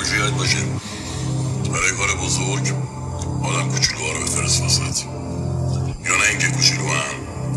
کیفیت باشه. برای کار بزرگ آدم کوچولوها رو بفرست وسط، یا نه اینکه کوچولوها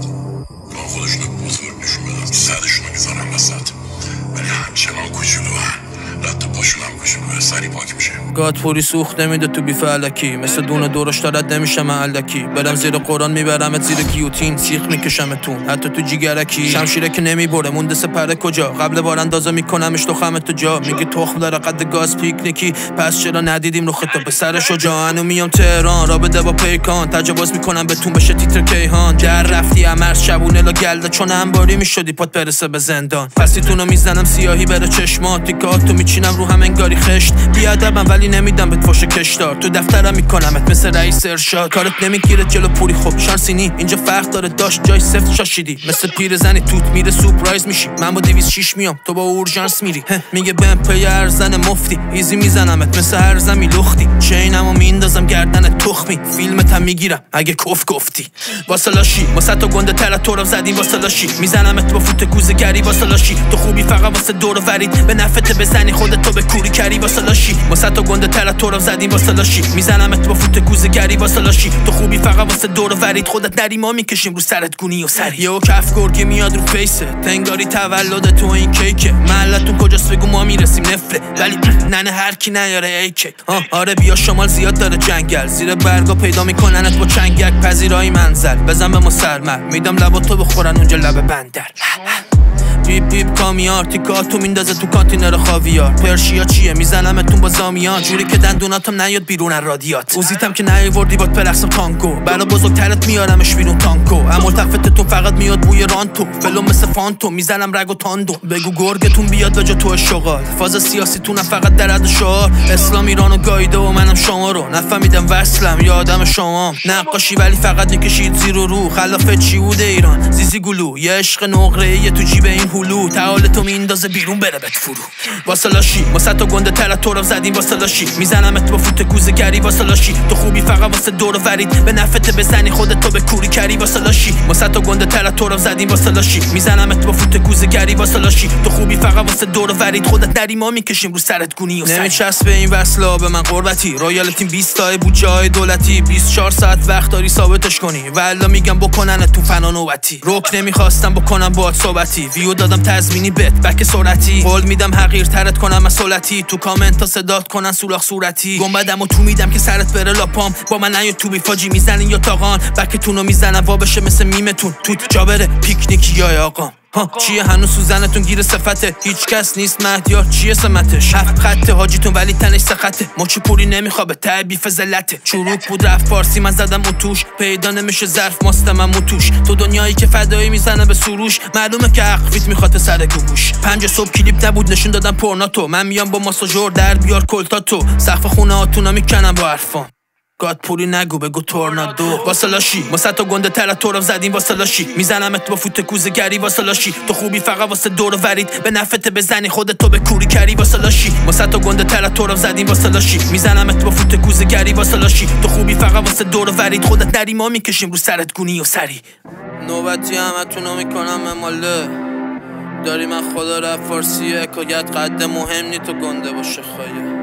کان خودشونو بزرگ نشون بدن، سرشونو میذارن وسط، ولی همچنان کوچولوها، رد پاشون هم کوچولوه، سری پاک میشه. گادپوری سوخت نمیده تو بیف علکی، مثل دونه دورش دارد نمیشه من علکی. برم زیر قرآن میبرمت زیر گیوتین، سیخ میکشمتون حتی تو جیگرکی. شمشیره که نمیبره مونده سپره کجا، قبل بار اندازه میکنمش تو خمت تو جا. میگی تخم داره قد گاز پیکنیکی، پس چرا ندیدیم رو خطا به سر شجاعانو. میام تهران را بده با پیکان، تجاوز میکنم بهتون بشه تیتر کیهان. در رفتی امرز شبونه لا گلده، چون انباری میشدی پات برسه به زندان. پسیتونو میزنم سیاهی بره چشمات، تیکاتو میچینم رو هم انگاری خشت. بیادبم ولی نمیدم بهت فوش کشدار، تو دفترم میکنمت مثل رئیس ارشاد. کارت نمیگیره جلو پوری، خب شانسی نی اینجا فرق داره، داشت جای سفت شاشیدی. مثل پیرزنی توت میره سورپرایز میشی، من با 206 میام تو با اورژانس میری. میگه بهم پی ارزن مفتی، ایزی میزنمت مثل هر زمی لختی. چینمو میندازم گردن تخمی، فیلمت هم میگیرم اگه کف گفتی. واسه لاشی واسه تو گنده تر تو رو زدیم، واسه لاشی میزنمت با فوت کوزه گری. واسه لاشی تو خوبی فقط واسه دور و ورید، به نفعت بزنی خودت تو به کوری کری. واسه لاشی واسه تو گنده تر تو رو زدیم، واسه لاشی میزنمت با فوت کوزه گری. واسه لاشی تو خوبی فقط واسه دور و ورید، خودت نری ما میکشیم رو سرت گونی و سری. یهو کف گرگی میاد رو فیسه، تنگاری تولد تو این کیکه. محلتون کجاست بگو ما میرسیم نفره، ولی ننه هر کی نیاره ایکه. آره بیا شمال زیاد داره جنگل، زیر برگا پیدا میکننت با چنگک. پذیرایی منزل بزن به ما سرمر، میدم لبا تو بخورن اونجا لب بندر. بیب بیب کامیار تیکاتو میندازه تو کانتینر خاویار. پرشیا چیه میزنمتون با زامیان، جوری که دندوناتم نیاد بیرون از رادیات. اوزیتم که نیوردی باد پرقصم تانگو، بلا بزرگترت میارمش بیرون تانکو. اما تفتتون فقط میاد بوی رانتو، فلو مثل فانتو میزنم رگ و تاندو. بگو گرگتون بیاد به جا تو شغال، فاز سیاسیتونم فقط درد و شعار. اسلام ایرانو گایده و منم شما رو نفهمیدم وصلم یا آدم شما. نقاشی ولی فقط میکشید زیر و رو، خلاف چی بوده ایران زیزی گلو. یه عشق نقره‌ای تو جیب این هلو، تعال تو میندازه بیرون بره بهت فرو. واسه لاشی واسه تو گنده تر تو رو زدیم، واسه لاشی میزنمت با فوت کوزه گری. واسه لاشی تو خوبی فقط واسه دور و ورید، به نفعت بزنی خودت تو به کوری کری. واسه لاشی واسه تو گنده تر تو رو زدیم، واسه لاشی میزنمت با فوت کوزه گری. واسه لاشی تو خوبی فقط واسه دور و ورید، خودت نری ما میکشیم رو سرت گونی و سری. نمیچسبه این وصله به من قربتی، رایالتیم 20 تا بودجه دولتی. 24 ساعت وقت داری ثابتش کنی، والا میگم بکنن تو فنا نوبتی. رک نمیخواستم بکنم باهات صحبتی، ویو دادم تضمینی بت بک سرعتی. قول میدم حقیر ترت کنم مسئولیتی، تو کامنت تا صدات کنن سوراخ صورتی. گنبدمو تو میدم که سرت بره لاپام، با من نیا تو بیفاجی میزنین یا تاقان. بکتونو میزنم وا بشه مثل میمتون، توت جا بره پیکنیکی یا آقام. چیه هنوز سوزنتون گیر صفته، هیچ کس نیست مهدیار چیه سمتش. 7 خط حاجیتون ولی تنش سخته، مچی پوری نمیخواد به ته بیف زلته. چروک بود رفت فارسی من زدم اتوش، پیدا نمیشه ظرف ماستم من موتوش. تو دنیایی که فدایی میزنه به سروش، معلومه که حقفیت میخواد سر گوش. 5 صبح کلیپ نبود نشون دادم پورناتو، من میام با ماساژور در بیار کلتاتو. سقف خونه هاتونا میکنم با حرفام، گادپوری نگو بگو تورنادو. واسه لاشی واسه تو گنده تر تو رو زدیم، واسه لاشی میزنمت با فوت کوزه گری. واسه لاشی تو خوبی فقط واسه دور و ورید، به نفعت بزنی خودت تو به کوری کری. واسه لاشی واسه تو گنده تر تو رو زدیم، واسه لاشی میزنمت با فوت کوزه گری. واسه لاشی تو خوبی فقط واسه دور و ورید، خودت نری ما میکشیم رو سرت گونی و سری. نوبتی همتونو میکنم مماله، داری من خدا رفت فارسیه. حکایت قد مهم نی تو گنده باشه خواهیه.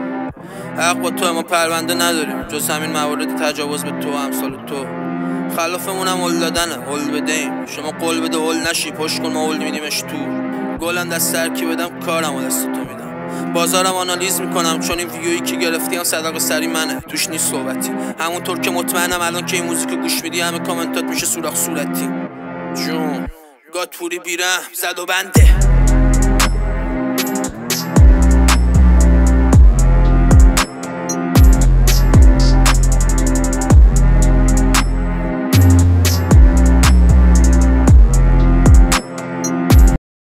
حق با تو اما پرونده نداریم، جز همین موارد تجاوز به تو امثال تو. خلافمون هم هل دادنه، هل بدهیم. شما قول بده هل نشی، پشت کن ما هل میدیمش تو. گلم دست ترکی بدم کارم و دست تو میدم. بازارم آنالیز میکنم چون این ویویی که گرفتی هم صدقه سری منه، توش نیست صحبتی. همونطور که مطمئنم الان که این موزیکو گوش میدی همه کامنتات میشه سوراخ صورتی. جون گادپوری بیرم زد و بنده.